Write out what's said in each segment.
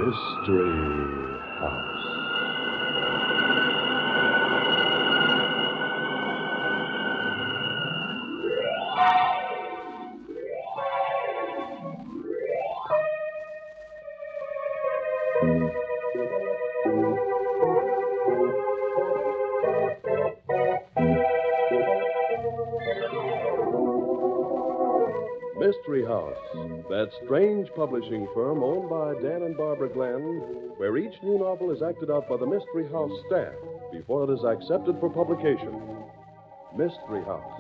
Mystery House. Mystery House, that strange publishing firm owned by Dan and Barbara Glenn, where each new novel is acted out by the Mystery House staff before it is accepted for publication. Mystery House.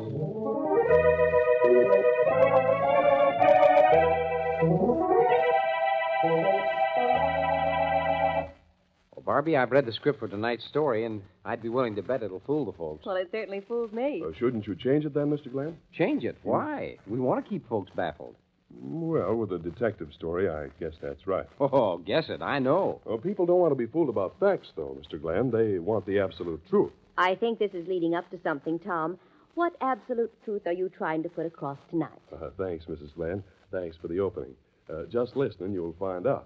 Well, Barbie, I've read the script for tonight's story, and I'd be willing to bet it'll fool the folks. Well, it certainly fools me. Shouldn't you change it then, Mr. Glenn? Change it? Why? We want to keep folks baffled. Well, with a detective story, I guess that's right. Oh, guess it. I know. Well, people don't want to be fooled about facts, though, Mr. Glenn. They want the absolute truth. I think this is leading up to something, Tom. What absolute truth are you trying to put across tonight? Thanks, Mrs. Glenn. Thanks for the opening. Just listening, you'll find out.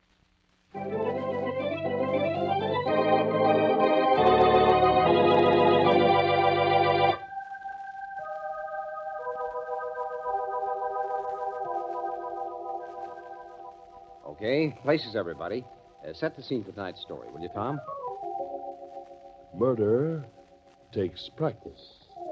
Okay, places, everybody. Set the scene for tonight's story, will you, Tom? Murder takes practice.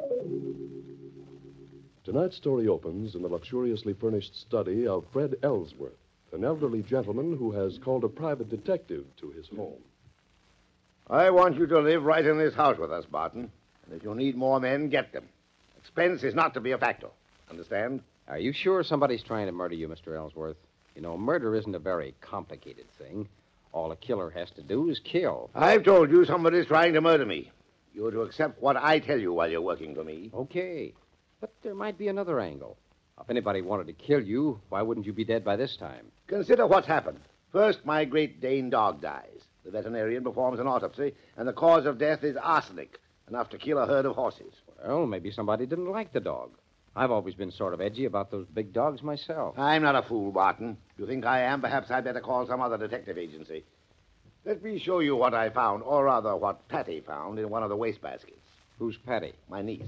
Tonight's story opens in the luxuriously furnished study of Fred Ellsworth, an elderly gentleman who has called a private detective to his home. I want you to live right in this house with us, Barton. And if you need more men, get them. Expense is not to be a factor. Understand? Are you sure somebody's trying to murder you, Mr. Ellsworth? You know, murder isn't a very complicated thing. All a killer has to do is kill. I've told you somebody's trying to murder me. You're to accept what I tell you while you're working for me. Okay. But there might be another angle. If anybody wanted to kill you, why wouldn't you be dead by this time? Consider what's happened. First, my Great Dane dog dies. The veterinarian performs an autopsy, and the cause of death is arsenic, enough to kill a herd of horses. Well, maybe somebody didn't like the dog. I've always been sort of edgy about those big dogs myself. I'm not a fool, Barton. You think I am? Perhaps I'd better call some other detective agency. Let me show you what I found, or rather what Patty found in one of the wastebaskets. Who's Patty? My niece.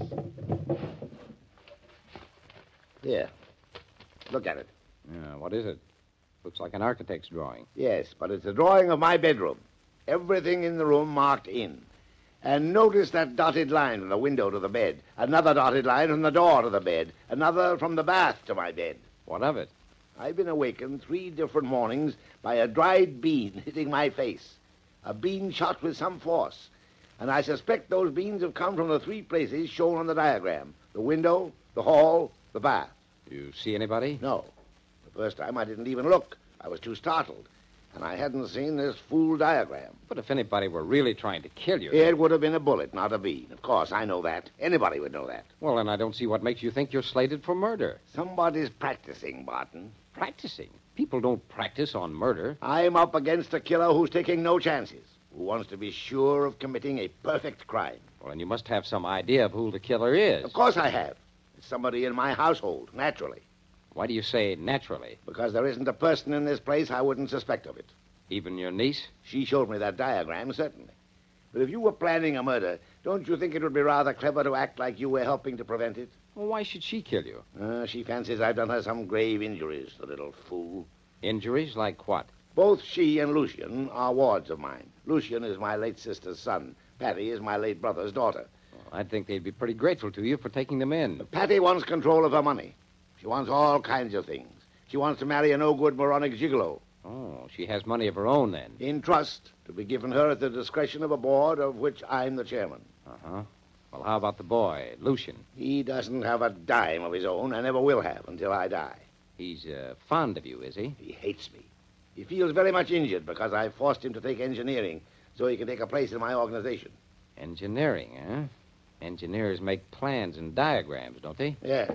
Here. Look at it. Yeah, what is it? Looks like an architect's drawing. Yes, but it's a drawing of my bedroom. Everything in the room marked in. And notice that dotted line from the window to the bed. Another dotted line from the door to the bed. Another from the bath to my bed. What of it? I've been awakened 3 different mornings by a dried bean hitting my face. A bean shot with some force. And I suspect those beans have come from the 3 places shown on the diagram. The window, the hall, the bath. You see anybody? No. The first time I didn't even look. I was too startled. And I hadn't seen this fool diagram. But if anybody were really trying to kill you... It would have been a bullet, not a bean. Of course, I know that. Anybody would know that. Well, then I don't see what makes you think you're slated for murder. Somebody's practicing, Barton. Practicing? People don't practice on murder. I'm up against a killer who's taking no chances, who wants to be sure of committing a perfect crime. Well, then you must have some idea of who the killer is. Of course I have. It's somebody in my household, naturally. Why do you say naturally? Because there isn't a person in this place I wouldn't suspect of it. Even your niece? She showed me that diagram, certainly. But if you were planning a murder, don't you think it would be rather clever to act like you were helping to prevent it? Well, why should she kill you? She fancies I've done her some grave injuries, the little fool. Injuries? Like what? Both she and Lucian are wards of mine. Lucian is my late sister's son. Patty is my late brother's daughter. Well, I'd think they'd be pretty grateful to you for taking them in. Patty wants control of her money. She wants all kinds of things. She wants to marry a no-good moronic gigolo. Oh, she has money of her own, then. In trust, to be given her at the discretion of a board of which I'm the chairman. Uh-huh. Well, how about the boy, Lucian? He doesn't have a dime of his own and never will have until I die. He's fond of you, is he? He hates me. He feels very much injured because I forced him to take engineering so he can take a place in my organization. Engineering, huh? Engineers make plans and diagrams, don't they? Yes.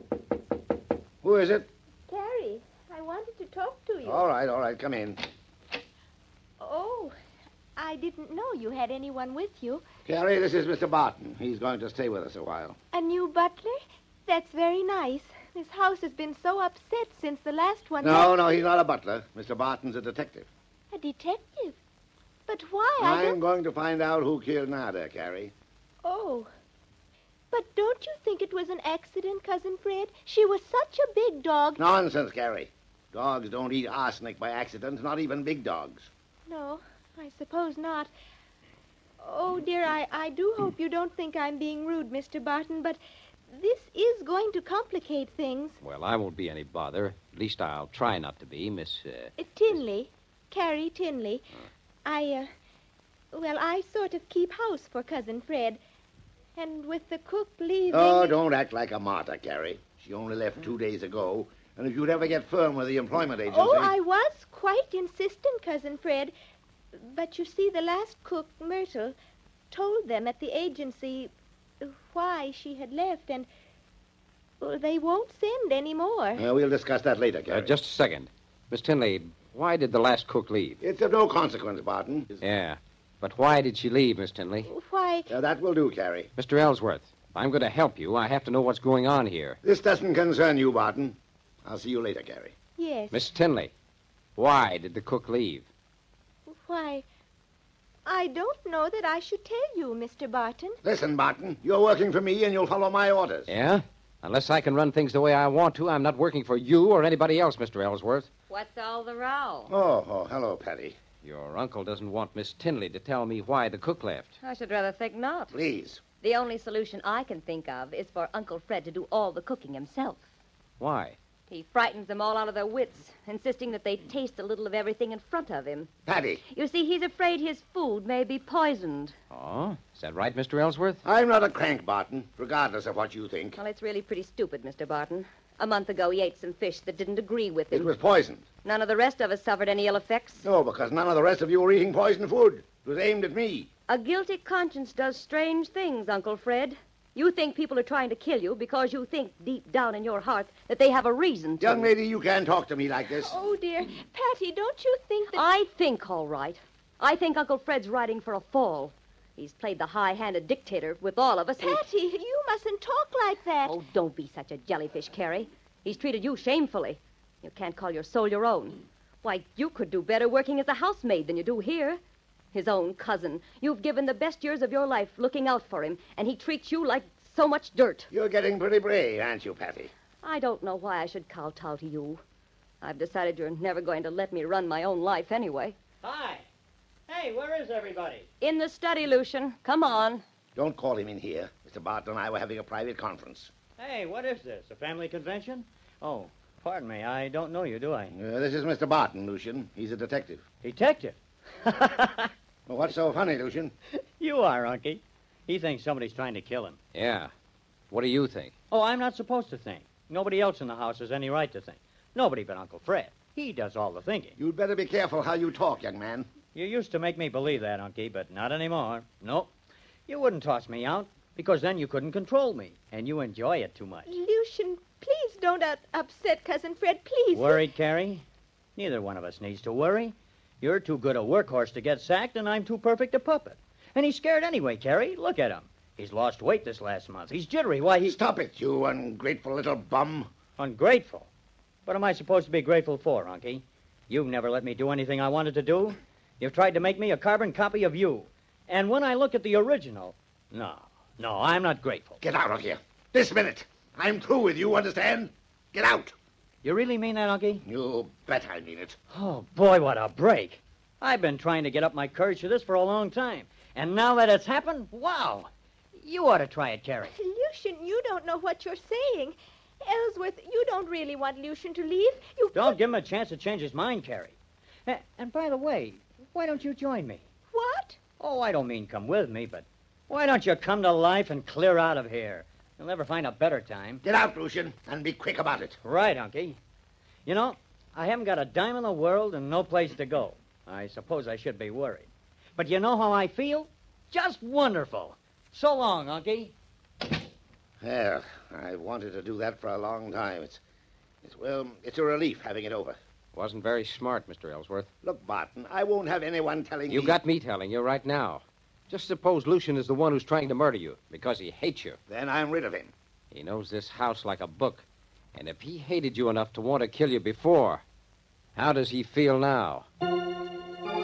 Who is it? Terry, I wanted to talk to you. All right, come in. Oh, I didn't know you had anyone with you. Carrie, this is Mr. Barton. He's going to stay with us a while. A new butler? That's very nice. This house has been so upset since the last one. No, he's not a butler. Mr. Barton's a detective. A detective. But why? I I'm don't... going to find out who killed Nada, Carrie. Oh. But don't you think it was an accident, Cousin Fred? She was such a big dog. Nonsense, Carrie. Dogs don't eat arsenic by accident, not even big dogs. No, I suppose not. Oh, dear, I do hope you don't think I'm being rude, Mr. Barton, but this is going to complicate things. Well, I won't be any bother. At least I'll try not to be, Miss... Tinley. Carrie Tinley. I sort of keep house for Cousin Fred. And with the cook leaving... Oh, don't act like a martyr, Carrie. She only left 2 days ago. And if you'd ever get firm with the employment agency... Oh, I was quite insistent, Cousin Fred. But you see, the last cook, Myrtle, told them at the agency why she had left, and they won't send any more. We'll discuss that later, Carrie. just a second. Miss Tinley, why did the last cook leave? It's of no consequence, Barton. Yeah, but why did she leave, Miss Tinley? Why... That will do, Carrie. Mr. Ellsworth, I'm going to help you. I have to know what's going on here. This doesn't concern you, Barton. I'll see you later, Carrie. Yes. Miss Tinley, why did the cook leave? Why, I don't know that I should tell you, Mr. Barton. Listen, Barton, you're working for me and you'll follow my orders. Yeah? Unless I can run things the way I want to, I'm not working for you or anybody else, Mr. Ellsworth. What's all the row? Oh, hello, Patty. Your uncle doesn't want Miss Tinley to tell me why the cook left. I should rather think not. Please. The only solution I can think of is for Uncle Fred to do all the cooking himself. Why? He frightens them all out of their wits, insisting that they taste a little of everything in front of him. Patty. You see, he's afraid his food may be poisoned. Oh? Is that right, Mr. Ellsworth? I'm not a crank, Barton, regardless of what you think. Well, it's really pretty stupid, Mr. Barton. A month ago, he ate some fish that didn't agree with him. It was poisoned. None of the rest of us suffered any ill effects. No, because none of the rest of you were eating poisoned food. It was aimed at me. A guilty conscience does strange things, Uncle Fred. You think people are trying to kill you because you think deep down in your heart that they have a reason to. Young lady, you can't talk to me like this. Oh, dear. Patty, don't you think that... I think, all right. I think Uncle Fred's riding for a fall. He's played the high-handed dictator with all of us. Patty, you mustn't talk like that. Oh, don't be such a jellyfish, Carrie. He's treated you shamefully. You can't call your soul your own. Why, you could do better working as a housemaid than you do here. His own cousin. You've given the best years of your life looking out for him, and he treats you like so much dirt. You're getting pretty brave, aren't you, Patty? I don't know why I should kowtow to you. I've decided you're never going to let me run my own life anyway. Hi. Hey, where is everybody? In the study, Lucian. Come on. Don't call him in here. Mr. Barton and I were having a private conference. Hey, what is this? A family convention? Oh, pardon me. I don't know you, do I? This is Mr. Barton, Lucian. He's a detective. Detective. Well, what's so funny, Lucian? You are, Unky. He thinks somebody's trying to kill him. Yeah. What do you think? Oh, I'm not supposed to think. Nobody else in the house has any right to think. Nobody but Uncle Fred. He does all the thinking. You'd better be careful how you talk, young man. You used to make me believe that, Unky, but not anymore. Nope. You wouldn't toss me out, because then you couldn't control me, and you enjoy it too much. Lucian, please don't upset Cousin Fred, please. Worried, Carrie? Neither one of us needs to worry. You're too good a workhorse to get sacked, and I'm too perfect a puppet. And he's scared anyway, Carrie. Look at him. He's lost weight this last month. He's jittery. Why, he... Stop it, you ungrateful little bum. Ungrateful? What am I supposed to be grateful for, Unky? You've never let me do anything I wanted to do. You've tried to make me a carbon copy of you. And when I look at the original... No, I'm not grateful. Get out of here. This minute. I'm through with you, understand? Get out. You really mean that, Unky? You bet I mean it. Oh, boy, what a break. I've been trying to get up my courage for this for a long time. And now that it's happened, wow. You ought to try it, Carrie. Lucian, you don't know what you're saying. Ellsworth, you don't really want Lucian to leave. Don't give him a chance to change his mind, Carrie. And by the way, why don't you join me? What? Oh, I don't mean come with me, but why don't you come to life and clear out of here? You'll never find a better time. Get out, Lucian, and be quick about it. Right, Unky. You know, I haven't got a dime in the world and no place to go. I suppose I should be worried. But you know how I feel? Just wonderful. So long, Unky. Well, I've wanted to do that for a long time. It's a relief having it over. Wasn't very smart, Mr. Ellsworth. Look, Barton, I won't have anyone telling me... You got me telling you right now. Just suppose Lucian is the one who's trying to murder you because he hates you. Then I'm rid of him. He knows this house like a book. And if he hated you enough to want to kill you before, how does he feel now?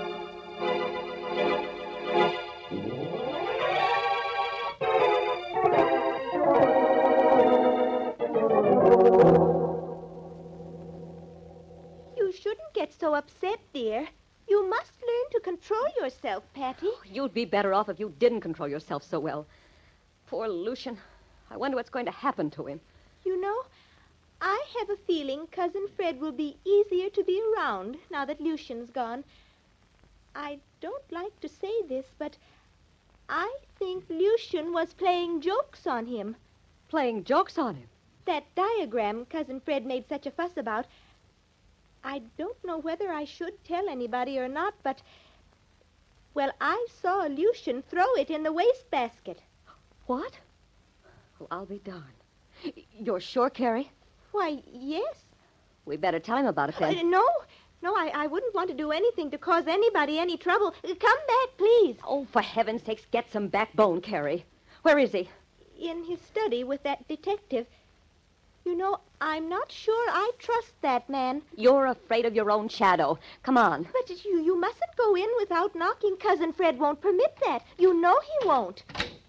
You shouldn't get so upset, dear. You must learn to control yourself, Patty. You'd be better off if you didn't control yourself so well. Poor Lucian. I wonder what's going to happen to him. You know, I have a feeling Cousin Fred will be easier to be around now that Lucian's gone. I don't like to say this, but I think Lucian was playing jokes on him. Playing jokes on him. That diagram Cousin Fred made such a fuss about, I don't know whether I should tell anybody or not, but, well, I saw Lucian throw it in the wastebasket. What? Well, I'll be darned. You're sure, Carrie? Why, yes. We better tell him about it then. No, I wouldn't want to do anything to cause anybody any trouble. Come back, please. Oh, for heaven's sakes, get some backbone, Carrie. Where is he? In his study with that detective. You know, I'm not sure I trust that man. You're afraid of your own shadow. Come on. But you mustn't go in without knocking. Cousin Fred won't permit that. You know he won't.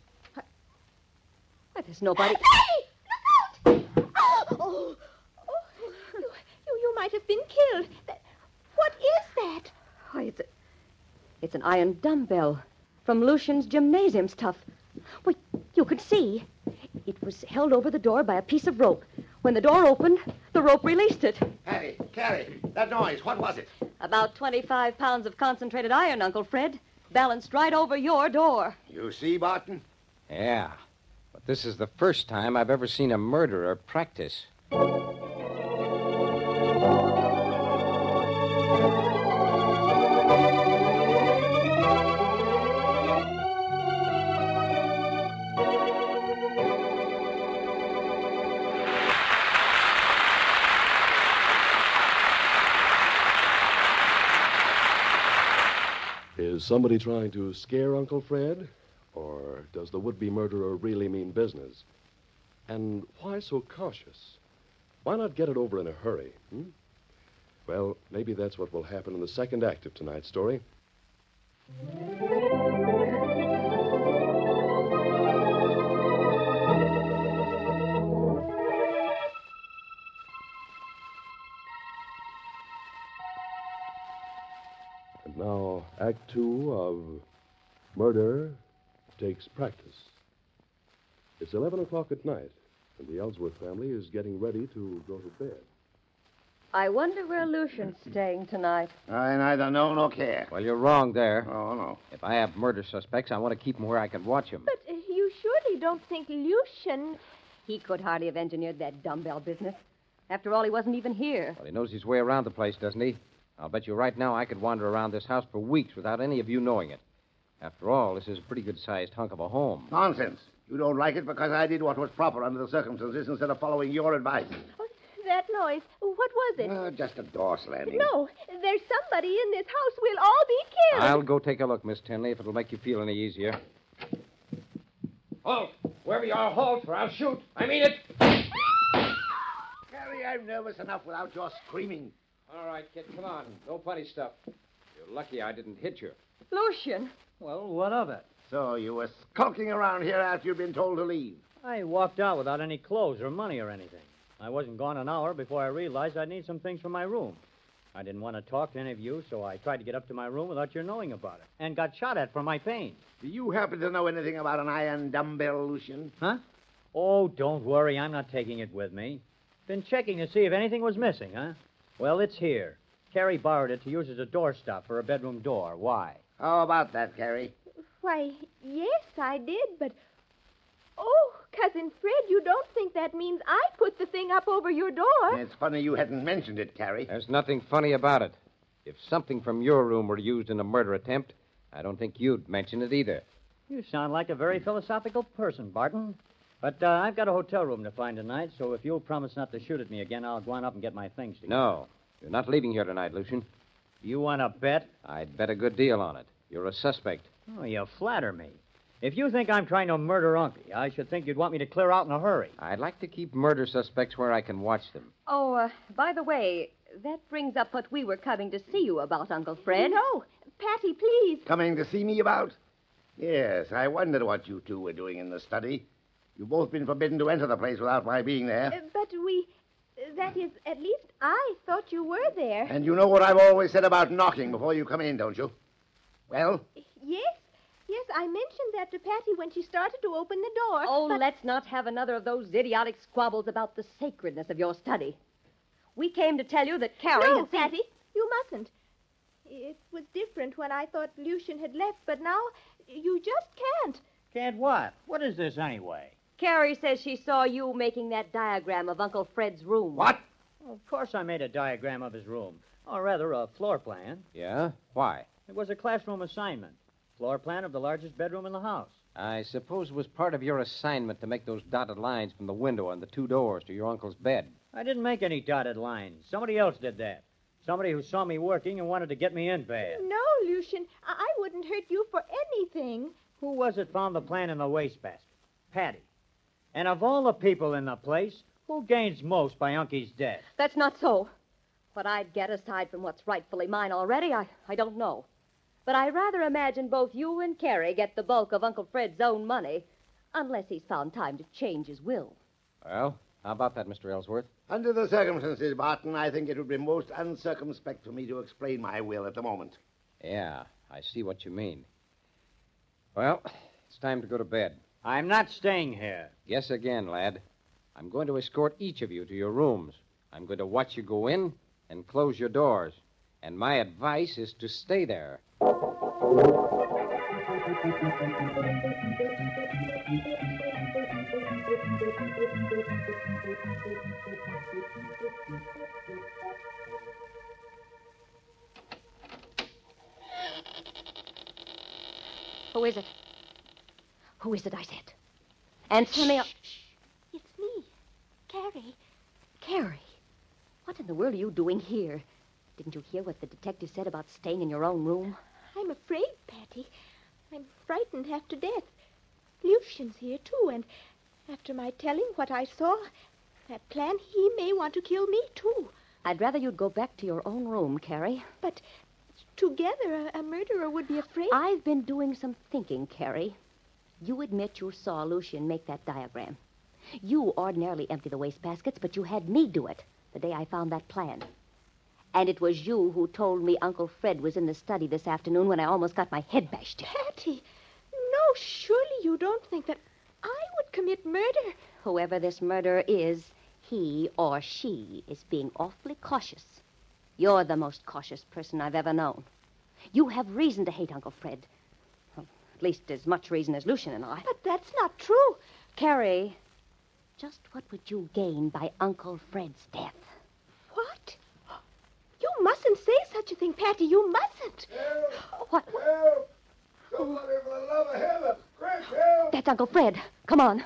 Why, there's nobody. Hey! Look out! Oh, you might have been killed. What is that? Why, it's an iron dumbbell from Lucian's gymnasium stuff. Wait, you could see. It was held over the door by a piece of rope. When the door opened, the rope released it. Patty, Carrie, that noise, what was it? About 25 pounds of concentrated iron, Uncle Fred, balanced right over your door. You see, Barton? Yeah, but this is the first time I've ever seen a murderer practice. Is somebody trying to scare Uncle Fred? Or does the would-be murderer really mean business? And why so cautious? Why not get it over in a hurry? Well, maybe that's what will happen in the second act of tonight's story. And now, Act 2 of Murder Takes Practice. It's 11 o'clock at night, and the Ellsworth family is getting ready to go to bed. I wonder where Lucian's staying tonight. I neither know nor care. Well, you're wrong there. Oh, no. If I have murder suspects, I want to keep them where I can watch them. But you surely don't think Lucian... He could hardly have engineered that dumbbell business. After all, he wasn't even here. Well, he knows his way around the place, doesn't he? I'll bet you right now I could wander around this house for weeks without any of you knowing it. After all, this is a pretty good-sized hunk of a home. Nonsense. You don't like it because I did what was proper under the circumstances instead of following your advice. That noise, what was it? Just a door slamming. No, there's somebody in this house. We'll all be killed. I'll go take a look, Miss Tinley, if it'll make you feel any easier. Halt! Wherever you are, halt, or I'll shoot. I mean it. Carrie, I'm nervous enough without your screaming. All right, kid, come on. No funny stuff. You're lucky I didn't hit you. Lucian! Well, what of it? So you were skulking around here after you'd been told to leave. I walked out without any clothes or money or anything. I wasn't gone an hour before I realized I'd need some things for my room. I didn't want to talk to any of you, so I tried to get up to my room without your knowing about it, and got shot at for my pains. Do you happen to know anything about an iron dumbbell, Lucian? Huh? Oh, don't worry. I'm not taking it with me. Been checking to see if anything was missing, huh? Well, it's here. Carrie borrowed it to use as a doorstop for her bedroom door. Why? How about that, Carrie? Why, yes, I did, but... Oh, Cousin Fred, you don't think that means I put the thing up over your door? It's funny you hadn't mentioned it, Carrie. There's nothing funny about it. If something from your room were used in a murder attempt, I don't think you'd mention it either. You sound like a very philosophical person, Barton. But I've got a hotel room to find tonight, so if you'll promise not to shoot at me again, I'll go on up and get my things together. No, you're not leaving here tonight, Lucian. You want to bet? I'd bet a good deal on it. You're a suspect. Oh, you flatter me. If you think I'm trying to murder Unky, I should think you'd want me to clear out in a hurry. I'd like to keep murder suspects where I can watch them. Oh, by the way, that brings up what we were coming to see you about, Uncle Fred. No, Patty, please. Coming to see me about? Yes, I wondered what you two were doing in the study. You've both been forbidden to enter the place without my being there. But that is, at least I thought you were there. And you know what I've always said about knocking before you come in, don't you? Well? Yes, I mentioned that to Patty when she started to open the door. Oh, but... let's not have another of those idiotic squabbles about the sacredness of your study. We came to tell you that Carrie No, had seen... Patty, you mustn't. It was different when I thought Lucian had left, but now you just can't. Can't what? What is this anyway? Carrie says she saw you making that diagram of Uncle Fred's room. What? Well, of course I made a diagram of his room. Or rather, a floor plan. Yeah? Why? It was a classroom assignment. Floor plan of the largest bedroom in the house. I suppose it was part of your assignment to make those dotted lines from the window and the two doors to your uncle's bed. I didn't make any dotted lines. Somebody else did that. Somebody who saw me working and wanted to get me in bad. No, Lucian, I wouldn't hurt you for anything. Who was it found the plan in the wastebasket? Patty. And of all the people in the place, who gains most by Uncie's death? That's not so. What I'd get aside from what's rightfully mine already, I don't know. But I rather imagine both you and Carrie get the bulk of Uncle Fred's own money, unless he's found time to change his will. Well, how about that, Mr. Ellsworth? Under the circumstances, Barton, I think it would be most uncircumspect for me to explain my will at the moment. Yeah, I see what you mean. Well, it's time to go to bed. I'm not staying here. Guess again, lad. I'm going to escort each of you to your rooms. I'm going to watch you go in and close your doors. And my advice is to stay there. Who is it? Who is it, I said? Answer me. It's me, Carrie. Carrie, what in the world are you doing here? Didn't you hear what the detective said about staying in your own room? I'm afraid, Patty. I'm frightened half to death. Lucian's here, too, and after my telling what I saw, that plan, he may want to kill me, too. I'd rather you'd go back to your own room, Carrie. But together, a murderer would be afraid. I've been doing some thinking, Carrie. You admit you saw Lucian make that diagram. You ordinarily empty the wastebaskets, but you had me do it the day I found that plan. And it was you who told me Uncle Fred was in the study this afternoon when I almost got my head bashed in. Patty, no, surely you don't think that I would commit murder. Whoever this murderer is, he or she is being awfully cautious. You're the most cautious person I've ever known. You have reason to hate Uncle Fred. Well, at least as much reason as Lucian and I. But that's not true. Carrie, just what would you gain by Uncle Fred's death? What? You mustn't say such a thing, Patty. You mustn't. Help! What? Help! Somebody for the love of heaven! Quick, help! That's Uncle Fred. Come on.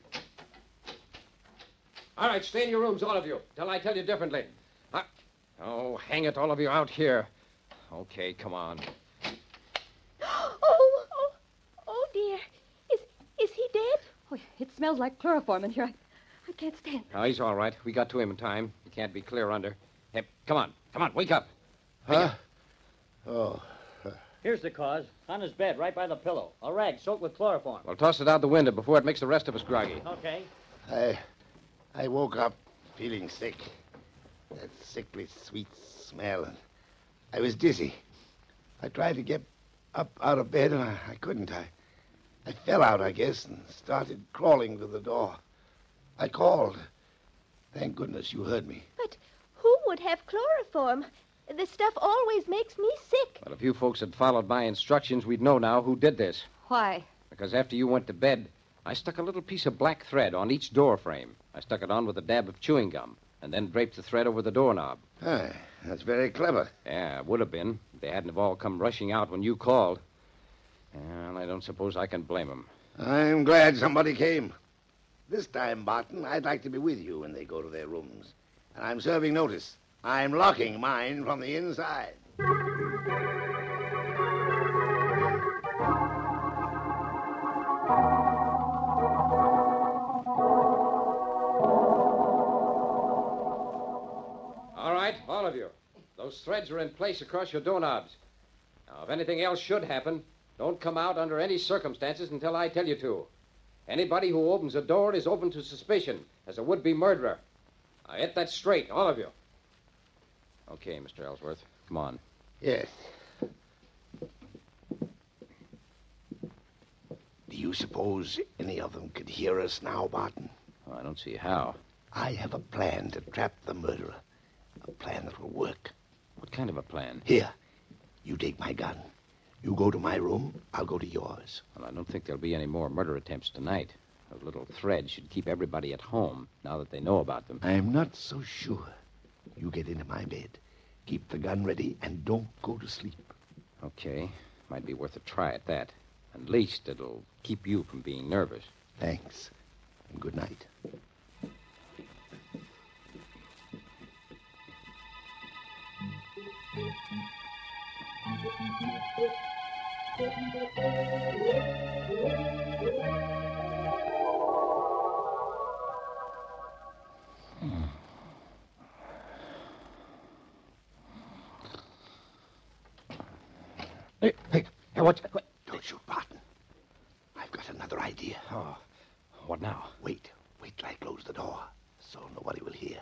All right, stay in your rooms, all of you, till I tell you differently. Oh, hang it, all of you out here. Okay, come on. Oh, dear. Is he dead? Oh, it smells like chloroform in here. I can't stand it. Oh, he's all right. We got to him in time. He can't be clear under. Hey, come on, wake up. Huh? Oh. Here's the cause. On his bed, right by the pillow. A rag soaked with chloroform. Well, toss it out the window before it makes the rest of us groggy. Okay. I woke up feeling sick. That sickly sweet smell. And I was dizzy. I tried to get up out of bed, and I couldn't. I fell out, I guess, and started crawling to the door. I called. Thank goodness you heard me. But who would have chloroform? The stuff always makes me sick. Well, if you folks had followed my instructions, we'd know now who did this. Why? Because after you went to bed, I stuck a little piece of black thread on each door frame. I stuck it on with a dab of chewing gum, and then draped the thread over the doorknob. Ah, that's very clever. Yeah, it would have been. If they hadn't have all come rushing out when you called. Well, I don't suppose I can blame them. I'm glad somebody came. This time, Barton, I'd like to be with you when they go to their rooms. And I'm serving notice. I'm locking mine from the inside. All right, all of you. Those threads are in place across your doorknobs. Now, if anything else should happen, Don't come out under any circumstances until I tell you to. Anybody who opens a door is open to suspicion as a would-be murderer. Now, get that straight, all of you. Okay, Mr. Ellsworth. Come on. Yes. Do you suppose any of them could hear us now, Barton? Oh, I don't see how. I have a plan to trap the murderer. A plan that will work. What kind of a plan? Here, you take my gun. You go to my room, I'll go to yours. Well, I don't think there'll be any more murder attempts tonight. Those little threads should keep everybody at home now that they know about them. I'm not so sure. You get into my bed. Keep the gun ready and don't go to sleep. Okay. Might be worth a try at that. At least it'll keep you from being nervous. Thanks. And good night. Hey, what? Don't shoot, Barton. I've got another idea. Oh, what now? Wait till I close the door, so nobody will hear.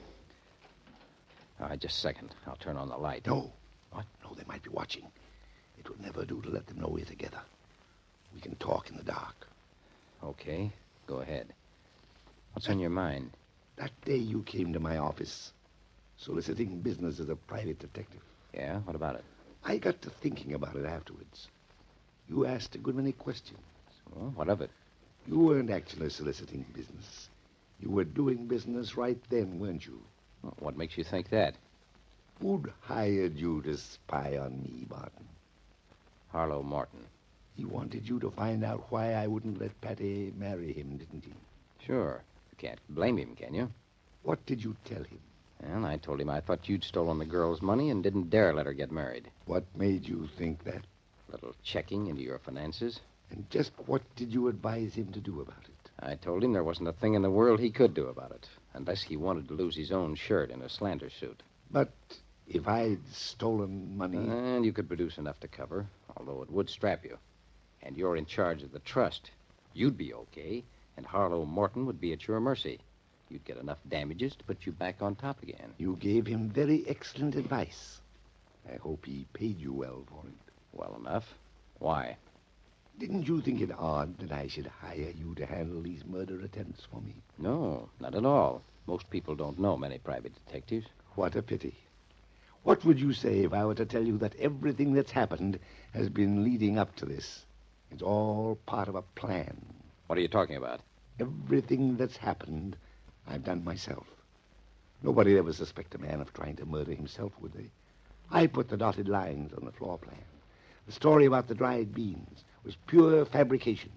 All right, just a second. I'll turn on the light. No. What? No, they might be watching. It would never do to let them know we're together. We can talk in the dark. Okay, go ahead. What's on your mind? That day you came to my office, soliciting business as a private detective. Yeah, what about it? I got to thinking about it afterwards. You asked a good many questions. Well, what of it? You weren't actually soliciting business. You were doing business right then, weren't you? Well, what makes you think that? Who'd hired you to spy on me, Barton? Harlow Morton. He wanted you to find out why I wouldn't let Patty marry him, didn't he? Sure. You can't blame him, can you? What did you tell him? Well, I told him I thought you'd stolen the girl's money and didn't dare let her get married. What made you think that? A little checking into your finances. And just what did you advise him to do about it? I told him there wasn't a thing in the world he could do about it, unless he wanted to lose his own shirt in a slander suit. But if I'd stolen money... And you could produce enough to cover, although it would strap you. And you're in charge of the trust. You'd be okay, and Harlow Morton would be at your mercy. You'd get enough damages to put you back on top again. You gave him very excellent advice. I hope he paid you well for it. Well enough. Why? Didn't you think it odd that I should hire you to handle these murder attempts for me? No, not at all. Most people don't know many private detectives. What a pity. What would you say if I were to tell you that everything that's happened has been leading up to this? It's all part of a plan. What are you talking about? Everything that's happened, I've done myself. Nobody'd ever suspect a man of trying to murder himself, would they? I put the dotted lines on the floor plan. The story about the dried beans was pure fabrication.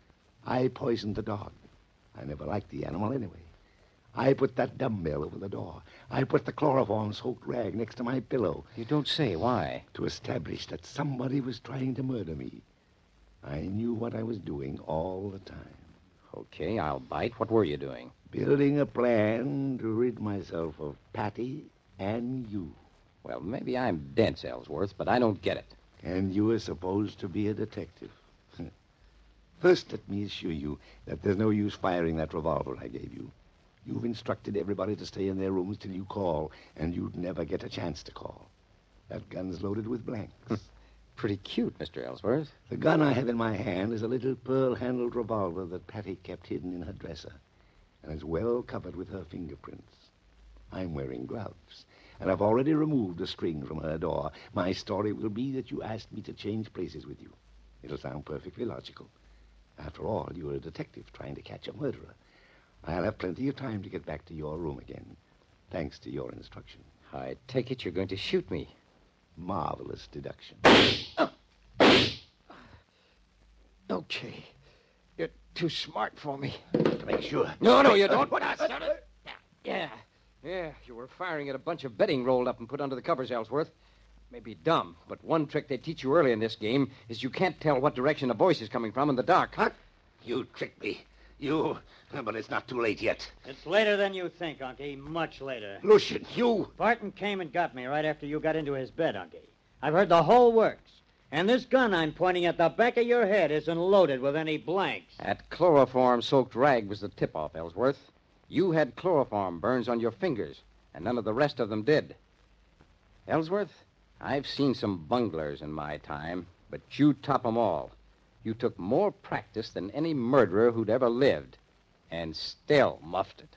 I poisoned the dog. I never liked the animal anyway. I put that dumbbell over the door. I put the chloroform-soaked rag next to my pillow. You don't say. Why? To establish that somebody was trying to murder me. I knew what I was doing all the time. Okay, I'll bite. What were you doing? Building a plan to rid myself of Patty and you. Well, maybe I'm dense, Ellsworth, but I don't get it. And you were supposed to be a detective. First, let me assure you that there's no use firing that revolver I gave you. You've instructed everybody to stay in their rooms till you call, and you'd never get a chance to call. That gun's loaded with blanks. Pretty cute, Mr. Ellsworth. The gun I have in my hand is a little pearl-handled revolver that Patty kept hidden in her dresser, and is well covered with her fingerprints. I'm wearing gloves, and I've already removed the string from her door. My story will be that you asked me to change places with you. It'll sound perfectly logical. After all, you're a detective trying to catch a murderer. I'll have plenty of time to get back to your room again, thanks to your instruction. I take it you're going to shoot me. Marvelous deduction. Okay. You're too smart for me. To make sure. No, you don't. Yeah. You were firing at a bunch of bedding rolled up and put under the covers, Ellsworth. Maybe dumb, but one trick they teach you early in this game is you can't tell what direction a voice is coming from in the dark. Huh? You tricked me. But it's not too late yet. It's later than you think, Unky. Much later. Lucian, you... Barton came and got me right after you got into his bed, Unky. I've heard the whole works. And this gun I'm pointing at the back of your head isn't loaded with any blanks. That chloroform-soaked rag was the tip-off, Ellsworth. You had chloroform burns on your fingers, and none of the rest of them did. Ellsworth, I've seen some bunglers in my time, but you top 'em all. You took more practice than any murderer who'd ever lived, and still muffed it.